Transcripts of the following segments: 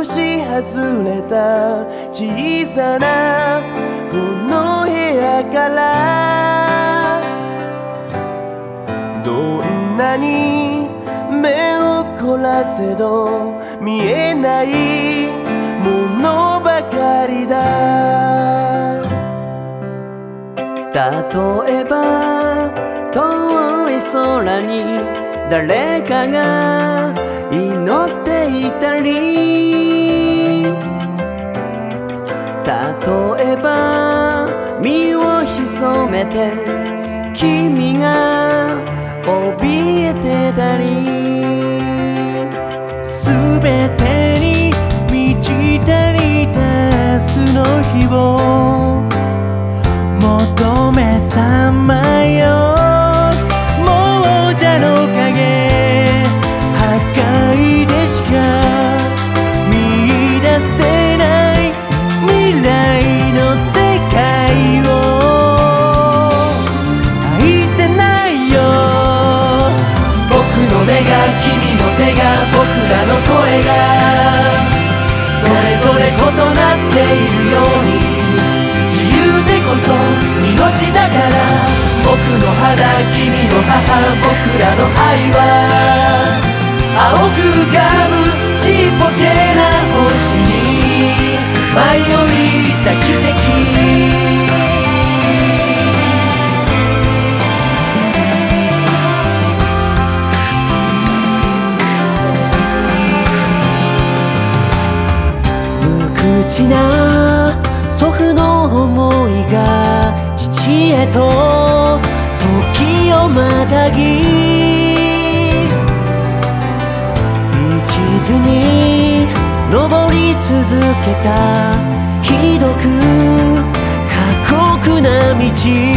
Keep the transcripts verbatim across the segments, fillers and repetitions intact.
少し外れた小さなこの部屋からどんなに目を凝らせど見えないものばかりだ。 例えば遠い空に誰かが祈っていたり、例えば身を潜めて君が怯えてたり、 すべてに満ち足りた明日の日を求めさまよ。亡者の影破壊でしか見出せない未来の世界を愛せないよ。僕の目が君の手が僕らの声がそれぞれ異なっているように、自由でこそ命だから。僕の肌君の母僕らの愛は青く浮かぶちっぽけな星に舞い降りた奇跡。無口な祖父の想いが父へと時をまたぎ、一途に登り続けたひどく過酷な道、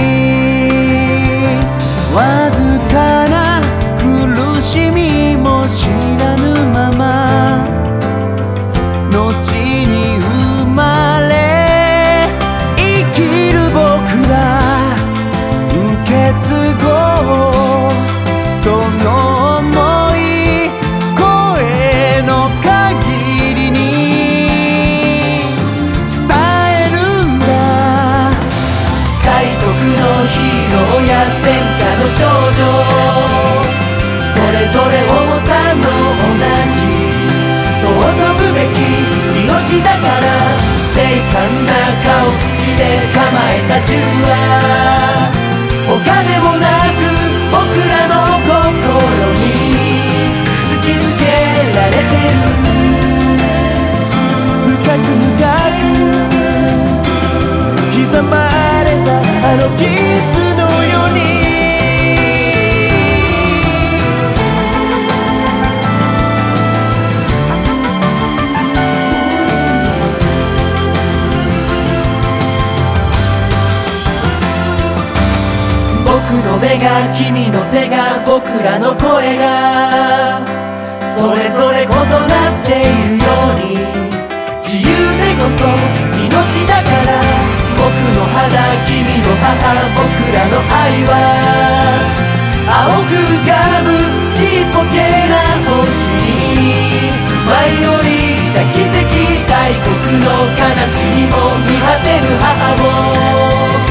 わずかな苦しみも知らぬまま後に生まれ生きる僕ら受け継ごうその想い声の限りに伝えるんだ。海賊のヒーローや戦火の少女それぞれ重さの同じ尊ぶべき命だから。精悍な顔つきで構えた銃は他でもなく僕らの心に突きつけられてる。深く深く刻まれたあの傷のように僕の目が君の手が僕らの声がそれぞれ異なっているように、自由でこそ命だから。僕の肌君の母僕らの愛は青く浮かぶちっぽけな星に舞い降りた奇跡。大国の悲しみも見果てぬ母を